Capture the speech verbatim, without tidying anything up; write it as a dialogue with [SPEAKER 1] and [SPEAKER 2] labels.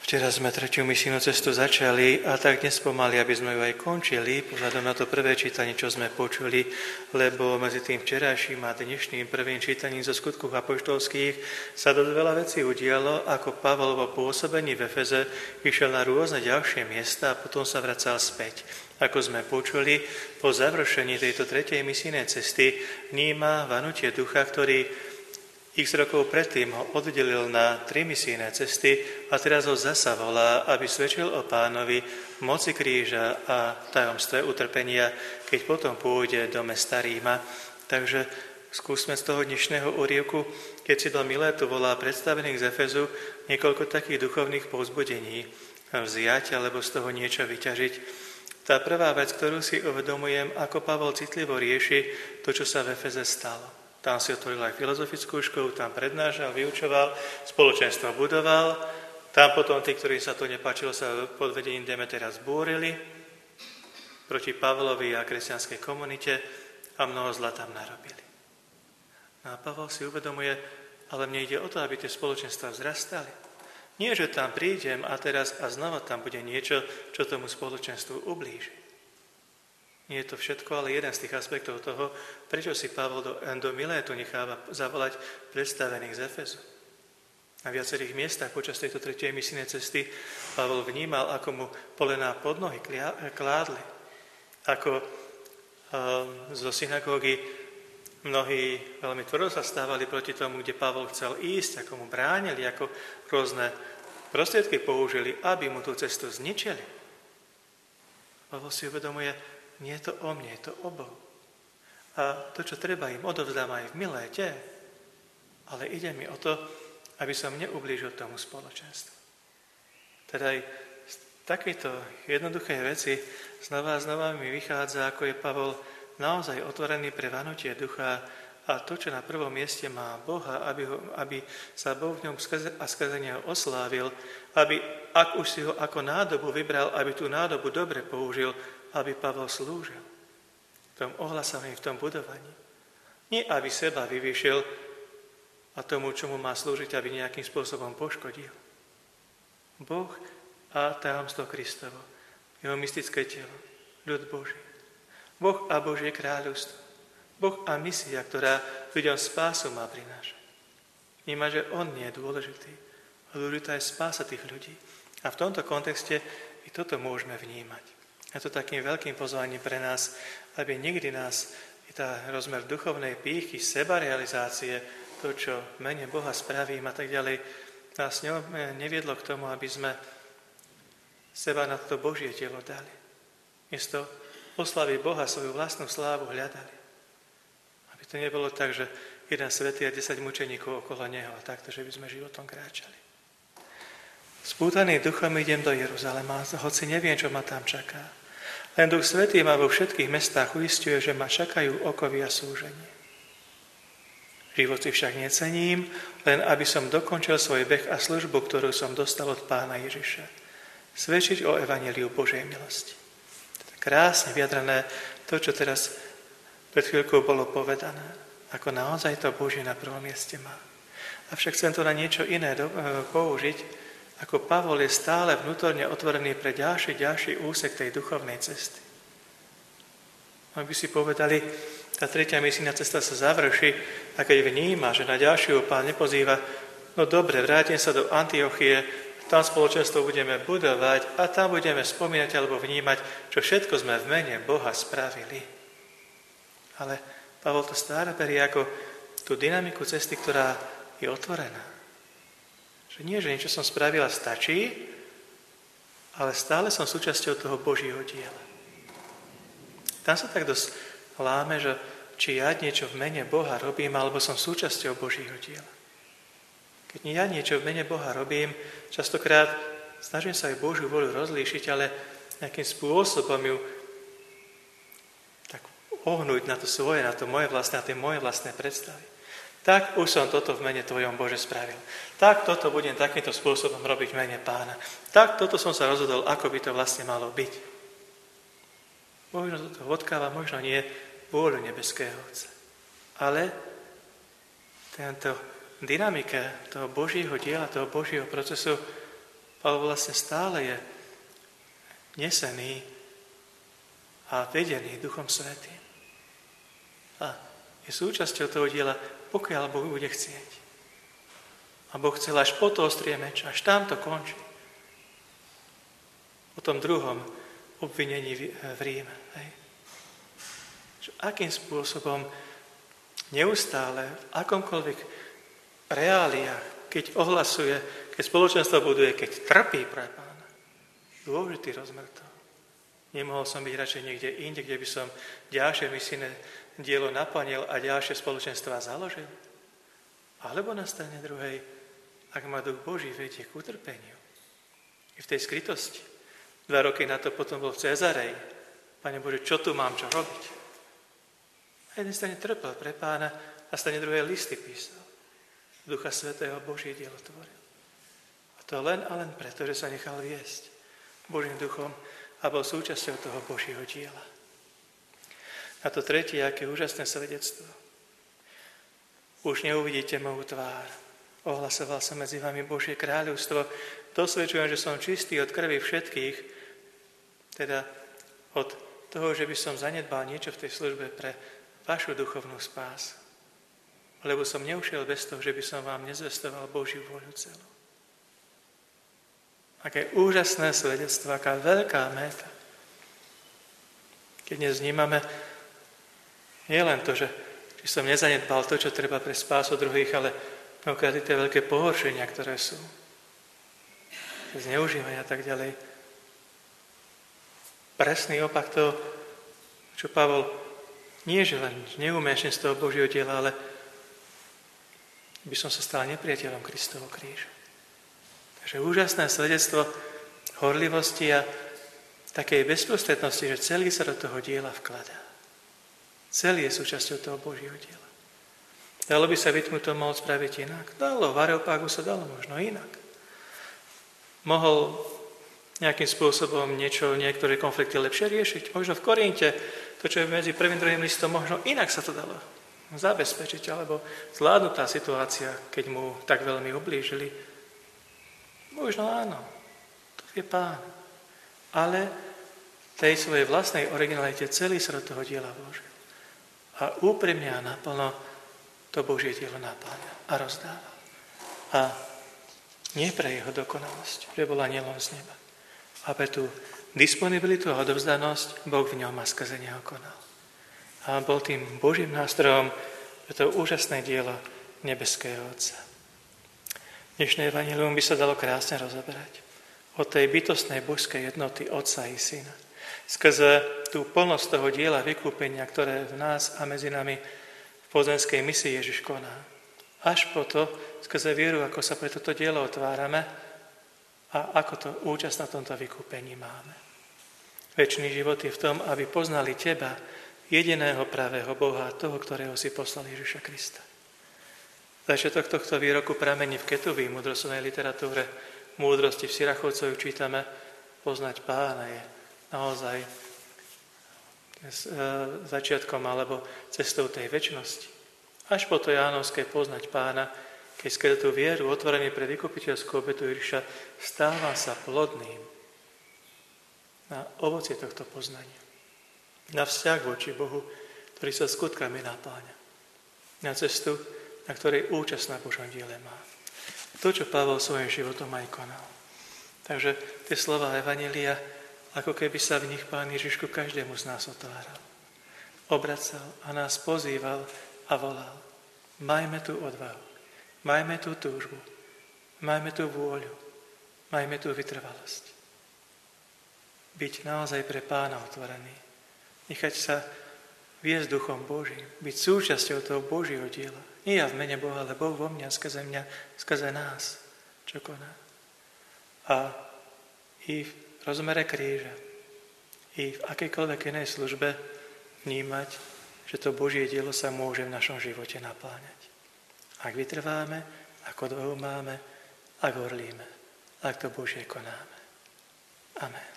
[SPEAKER 1] Včera sme tretiu misijnú cestu začali a tak dnes pomaly, aby sme ju aj končili, pohľadom na to prvé čítanie, čo sme počuli, lebo medzi tým včerajším a dnešným prvým čítaním zo skutkov apoštolských sa dosť veľa vecí udialo, ako Pavol vo pôsobení v Efeze išiel na rôzne ďalšie miesta a potom sa vracal späť. Ako sme počuli, po završení tejto tretej misijnej cesty vníma vanutie ducha, ktorý x rokov predtým ho oddelil na tri misijné cesty a teraz ho zasa volá, aby svedčil o Pánovi, moci kríža a tajomstve utrpenia, keď potom pôjde do mesta Ríma. Takže skúsme z toho dnešného úryvku, keď si do Milétu volá predstavených z Efezu, niekoľko takých duchovných povzbudení vziať alebo z toho niečo vyťažiť. Tá prvá vec, ktorú si uvedomujem, ako Pavol citlivo rieši to, čo sa v Efeze stalo. Tam si otvoril aj filozofickú školu, tam prednášal, vyučoval, spoločenstvo budoval. Tam potom tí, ktorým sa to nepáčilo, sa pod vedením Demetera zbúrili proti Pavlovi a kresťanskej komunite a mnoho zla tam narobili. No a Pavol si uvedomuje, ale mne ide o to, aby tie spoločenstva vzrastali. Nie, že tam prídem a teraz a znova tam bude niečo, čo tomu spoločenstvu ublíži. Nie je to všetko, ale jeden z tých aspektov toho, prečo si Pavol do, do Milétu necháva zavolať predstavených z Efezu. Na viacerých miestach počas tejto tretej misijnej cesty Pavol vnímal, ako mu polená pod nohy kládli. Ako um, zo synagógy mnohí veľmi tvrdo sa stávali proti tomu, kde Pavol chcel ísť, ako mu bránili, ako rôzne prostriedky použili, aby mu tú cestu zničili. Pavol si uvedomuje, nie je to o mne, je to o Bohu. A to, čo treba im, odovzdám aj v Miléte, ale ide mi o to, aby som neublížil tomu spoločenstvu. Teda aj z takejto jednoduchej veci znova a znova mi vychádza, ako je Pavol naozaj otvorený pre vanutie ducha a to, čo na prvom mieste má Boha, aby, ho, aby sa Boh v ňom skrze, a skrze neho oslávil, aby, ak už si ho ako nádobu vybral, aby tú nádobu dobre použil, aby Pavol slúžil v tom ohlasovaní, v tom budovaní. Nie, aby seba vyvýšil a tomu, čomu má slúžiť, aby nejakým spôsobom poškodil. Boh a tajomstvo Kristovo, jeho mystické telo, ľud Boží. Boh a Božie kráľovstvo. Boh a misia, ktorá ľuďom spásu má prinášať. Vníma, že on nie je dôležitý, ale dôležitá je spása tých ľudí. A v tomto kontexte i toto môžeme vnímať. Je to takým veľkým pozvaním pre nás, aby nikdy nás i tá rozmer duchovnej pýchy, sebarealizácie, to, čo v mene Boha spravím a tak ďalej, nás neviedlo k tomu, aby sme seba na to Božie telo dali. Miesto oslavy Boha svoju vlastnú slávu hľadali. Aby to nebolo tak, že jeden svätý a desať mučeníkov okolo neho a takto, že by sme životom kráčali. Spútaný duchom idem do Jeruzalema, hoci neviem, čo ma tam čaká. Len Duch Svätý ma vo všetkých mestách uisťuje, že ma čakajú okovy a súženie. Život si však necením, len aby som dokončil svoj beh a službu, ktorú som dostal od Pána Ježiša. Svedčiť o evanjeliu Božej milosti. Krásne vyjadrené to, čo teraz pred chvíľkou bolo povedané. Ako naozaj to Božie na prvom mieste má. Avšak chcem to na niečo iné do, e, použiť, ako Pavol je stále vnútorne otvorený pre ďalší, ďalší úsek tej duchovnej cesty. Ak by si povedali, tá tretia misijná cesta sa završí a keď vníma, že na ďalšiu Pán nepozýva, no dobre, vrátim sa do Antiochie, tam spoločenstvo budeme budovať a tam budeme spomínať alebo vnímať, čo všetko sme v mene Boha spravili. Ale Pavol to stále berie ako tú dynamiku cesty, ktorá je otvorená. Že nie, že niečo som spravila stačí, ale stále som súčasťou toho Božieho diela. Tam sa tak dosť láme, že či ja niečo v mene Boha robím, alebo som súčasťou Božieho diela. Keď ja niečo v mene Boha robím, častokrát snažím sa aj Božiu voľu rozlíšiť, ale nejakým spôsobom ju tak ohnúť na to svoje, na to moje vlastné, na tie moje vlastné predstavy. Tak už som toto v mene Tvojom, Bože, spravil. Tak toto budem takýmto spôsobom robiť v mene Pána. Tak toto som sa rozhodol, ako by to vlastne malo byť. Možno to odkáva, možno nie vôľu nebeského Otca. Ale tento dynamika toho Božieho diela, toho Božieho procesu ale vlastne stále je nesený a vedený Duchom Svätým. A je súčasťou toho diela, pokiaľ Boh bude chcieť. A Boh chcel až po to ostrie meč, až tam to končí. O tom druhom obvinení v Ríme. Hej. Akým spôsobom neustále, v akomkoľvek reáliách, keď ohlasuje, keď spoločenstvo buduje, keď trpí pre Pána. Dôležitý rozmer toho. Nemohol som byť radšej niekde inde, kde by som ďalšie misijné dielo naplnil a ďalšie spoločenstvá založil. Alebo na strane druhej, ak ma Duch Boží vedie k utrpeniu. I v tej skrytosti. Dva roky na to potom bol v Cezareji. Pane Bože, čo tu mám čo robiť? Na jednej strane trpel pre Pána, a strane druhej listy písal. Ducha Svätého Božie dielo tvoril. A to len a len preto, že sa nechal viesť Božím duchom a bol súčasťou toho Božieho diela. A to tretie, aké úžasné svedectvo. Už neuvidíte moju tvár. Ohlasoval som medzi vami Božie kráľovstvo. Dosvedčujem, že som čistý od krvi všetkých, teda od toho, že by som zanedbal niečo v tej službe pre vašu duchovnú spásu. Lebo som neušiel bez toho, že by som vám nezvestoval Božiu vôľu celú. Aké úžasné svedectvo, aká veľká méta. Keď dnes vnímame nie len to, že či som nezanedbal to, čo treba pre spásu druhých, ale mnohokrát i tie veľké pohoršenia, ktoré sú. Zneužívania a tak ďalej. Presný opak toho, čo Pavol nie, že len neumenším z toho Božieho diela, ale by som sa stal nepriateľom Kristovho kríža. Takže úžasné svedectvo horlivosti a takej bezprostrednosti, že celý sa do toho diela vkladá. Celý je súčasťou toho Božieho diela. Dalo by sa vytmuto mohol spraviť inak? Dalo, v Areopágu sa dalo možno inak. Mohol nejakým spôsobom niečo, niektoré konflikty lepšie riešiť. Možno v Korinte, to, čo je medzi prvým a druhým listom, možno inak sa to dalo zabezpečiť, alebo zvládnuť tá situácia, keď mu tak veľmi ublížili. Možno áno, to vie Pán. Ale tej svojej vlastnej originalite celý sa do toho diela vložil. A úprimne a naplno to Božie dielo napáľa a rozdáva. A nie pre jeho dokonalosť, že bola nielen z neba. A pre tú disponibilitu a odovzdanosť Boh v ňom a skrze neho konal. A bol tým Božím nástrojom pre to úžasné dielo nebeského Otca. Dnešné evanjelium by sa dalo krásne rozoberať o tej bytostnej božskej jednoty Otca i Syna. Skrze tú plnosť toho diela vykúpenia, ktoré v nás a medzi nami v pozemskej misii Ježiš koná. Až po to, skrze vieru, ako sa pre toto dielo otvárame a ako to účasť na tomto vykúpení máme. Večný život je v tom, aby poznali teba, jediného pravého Boha, toho, ktorého si poslal Ježiša Krista. Začiatok tohto výroku pramení v Ketuví, múdrostnej literatúre, múdrosti v Sirachovcovi čítame, poznať Pána je naozaj začiatkom alebo cestou tej večnosti. Až po to Jánovské poznať Pána, keď skrze tú vieru otvorený pre vykupiteľskú obetu Ježiša stáva sa plodným na ovocie tohto poznania. Na vzťah voči Bohu, ktorý sa skutkami napáňa. Na cestu, na ktorej účasť na Božom diele má. To, čo Pavol svojím životom aj konal. Takže tie slová Evanjelia, ako keby sa v nich Pán Ježiš ku každému z nás otváral. Obracal a nás pozýval a volal. Majme tú odvahu, majme tú túžbu, majme tú vôľu, majme tú vytrvalosť. Byť naozaj pre Pána otvorený. Nechať sa viesť Duchom Božím, byť súčasťou toho Božieho diela. Nie ja v mene Boha, ale Boh vo mňa, skrze mňa, skrze nás, čo koná. A i v rozmere kríža, i v akejkoľvek inej službe vnímať, že to Božie dielo sa môže v našom živote napláňať. Ak vytrváme, ako odvahu máme, ak horlíme, ak to Božie konáme. Amen.